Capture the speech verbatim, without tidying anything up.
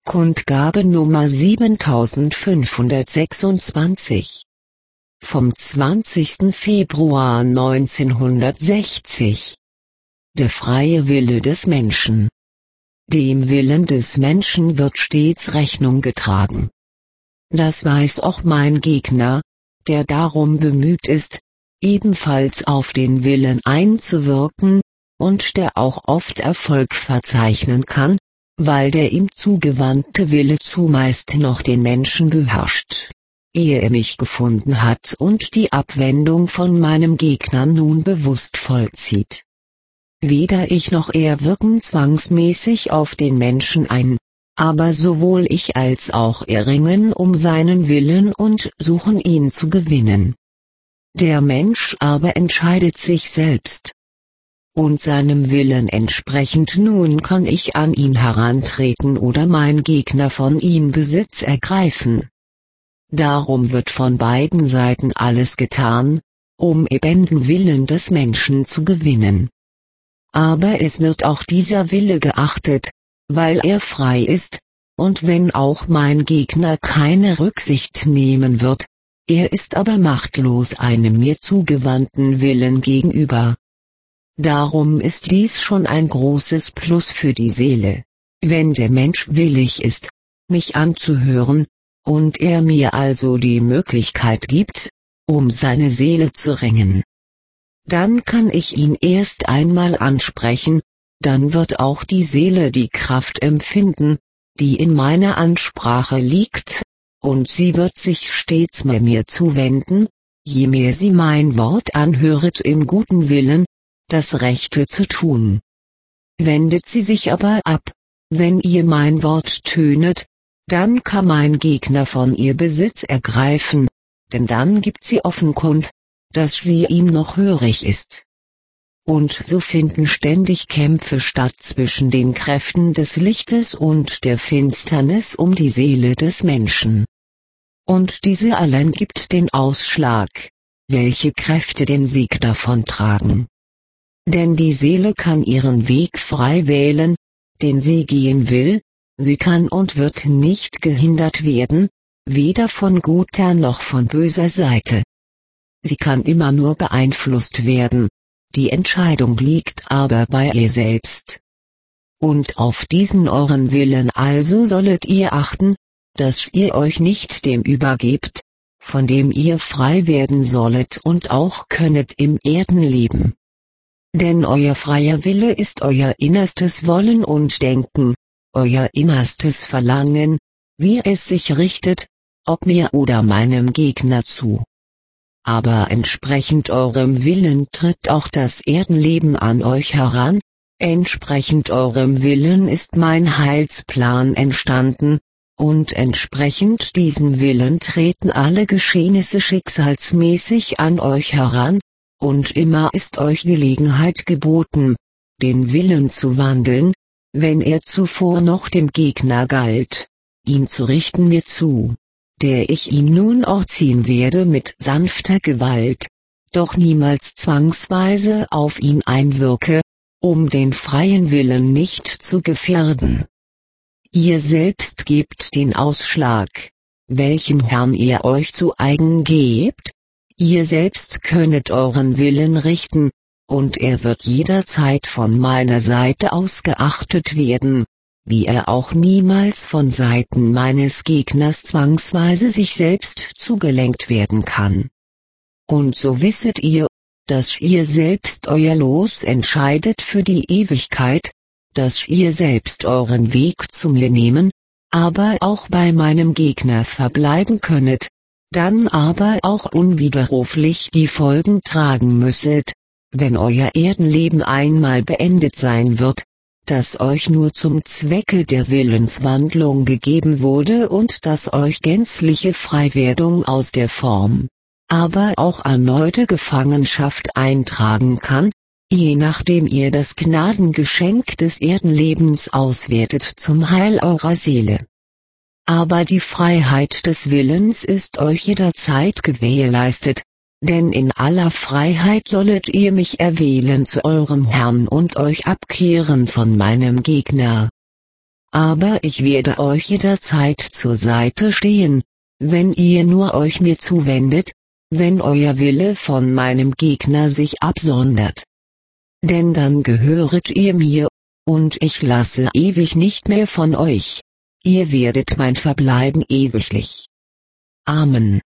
Kundgabe Nummer siebentausendfünfhundertsechsundzwanzig. Vom zwanzigsten Februar neunzehnhundertsechzig. Der freie Wille des Menschen. Dem Willen des Menschen wird stets Rechnung getragen. Das weiß auch mein Gegner, der darum bemüht ist, ebenfalls auf den Willen einzuwirken, und der auch oft Erfolg verzeichnen kann, weil der ihm zugewandte Wille zumeist noch den Menschen beherrscht, ehe er mich gefunden hat und die Abwendung von meinem Gegner nun bewusst vollzieht. Weder ich noch er wirken zwangsmäßig auf den Menschen ein, aber sowohl ich als auch er ringen um seinen Willen und suchen ihn zu gewinnen. Der Mensch aber entscheidet sich selbst. Und seinem Willen entsprechend nun kann ich an ihn herantreten oder mein Gegner von ihm Besitz ergreifen. Darum wird von beiden Seiten alles getan, um ebenden Willen des Menschen zu gewinnen. Aber es wird auch dieser Wille geachtet, weil er frei ist, und wenn auch mein Gegner keine Rücksicht nehmen wird, er ist aber machtlos einem mir zugewandten Willen gegenüber. Darum ist dies schon ein großes Plus für die Seele, wenn der Mensch willig ist, mich anzuhören, und er mir also die Möglichkeit gibt, um seine Seele zu ringen. Dann kann ich ihn erst einmal ansprechen, dann wird auch die Seele die Kraft empfinden, die in meiner Ansprache liegt, und sie wird sich stets mehr mir zuwenden, je mehr sie mein Wort anhöret im guten Willen, das Rechte zu tun. Wendet sie sich aber ab, wenn ihr mein Wort tönet, dann kann mein Gegner von ihr Besitz ergreifen, denn dann gibt sie offen kund, dass sie ihm noch hörig ist. Und so finden ständig Kämpfe statt zwischen den Kräften des Lichtes und der Finsternis um die Seele des Menschen. Und diese allein gibt den Ausschlag, welche Kräfte den Sieg davontragen. Denn die Seele kann ihren Weg frei wählen, den sie gehen will, sie kann und wird nicht gehindert werden, weder von guter noch von böser Seite. Sie kann immer nur beeinflusst werden, die Entscheidung liegt aber bei ihr selbst. Und auf diesen euren Willen also sollet ihr achten, dass ihr euch nicht dem übergebt, von dem ihr frei werden sollet und auch könnet im Erdenleben. Denn euer freier Wille ist euer innerstes Wollen und Denken, euer innerstes Verlangen, wie es sich richtet, ob mir oder meinem Gegner zu. Aber entsprechend eurem Willen tritt auch das Erdenleben an euch heran, entsprechend eurem Willen ist mein Heilsplan entstanden, und entsprechend diesem Willen treten alle Geschehnisse schicksalsmäßig an euch heran, und immer ist euch Gelegenheit geboten, den Willen zu wandeln, wenn er zuvor noch dem Gegner galt, ihn zu richten mir zu, der ich ihn nun auch ziehen werde mit sanfter Gewalt, doch niemals zwangsweise auf ihn einwirke, um den freien Willen nicht zu gefährden. Ihr selbst gebt den Ausschlag, welchem Herrn ihr euch zu eigen gebt, ihr selbst könnet euren Willen richten, und er wird jederzeit von meiner Seite aus geachtet werden, wie er auch niemals von Seiten meines Gegners zwangsweise sich selbst zugelenkt werden kann. Und so wisset ihr, dass ihr selbst euer Los entscheidet für die Ewigkeit, dass ihr selbst euren Weg zu mir nehmen, aber auch bei meinem Gegner verbleiben könnet, dann aber auch unwiderruflich die Folgen tragen müsset, wenn euer Erdenleben einmal beendet sein wird, das euch nur zum Zwecke der Willenswandlung gegeben wurde und das euch gänzliche Freiwerdung aus der Form, aber auch erneute Gefangenschaft eintragen kann, je nachdem ihr das Gnadengeschenk des Erdenlebens auswertet zum Heil eurer Seele. Aber die Freiheit des Willens ist euch jederzeit gewährleistet, denn in aller Freiheit sollet ihr mich erwählen zu eurem Herrn und euch abkehren von meinem Gegner. aber ich werde euch jederzeit zur Seite stehen, wenn ihr nur euch mir zuwendet, wenn euer Wille von meinem Gegner sich absondert. Denn dann gehöret ihr mir, und ich lasse ewig nicht mehr von euch. Ihr werdet mein Verbleiben ewiglich. Amen.